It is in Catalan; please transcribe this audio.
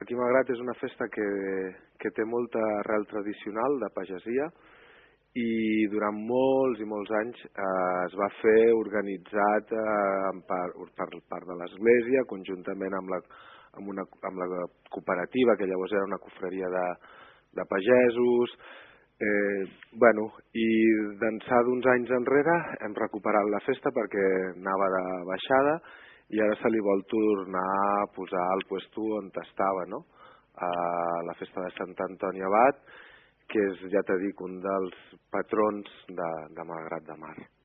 aquí Malgrat és una festa que té molta arrel tradicional de pagesia i durant molts i molts anys es va fer organitzat per part de l'Església, conjuntament amb la cooperativa, que llavors era una confraria de pagesos. I d'ençà d'uns anys enrere hem recuperat la festa perquè anava de baixada i ara se li vol tornar a posar al puesto on estava, no? A la festa de Sant Antoni Abat, que és, ja t'he dit, un dels patrons de Malgrat de Mar.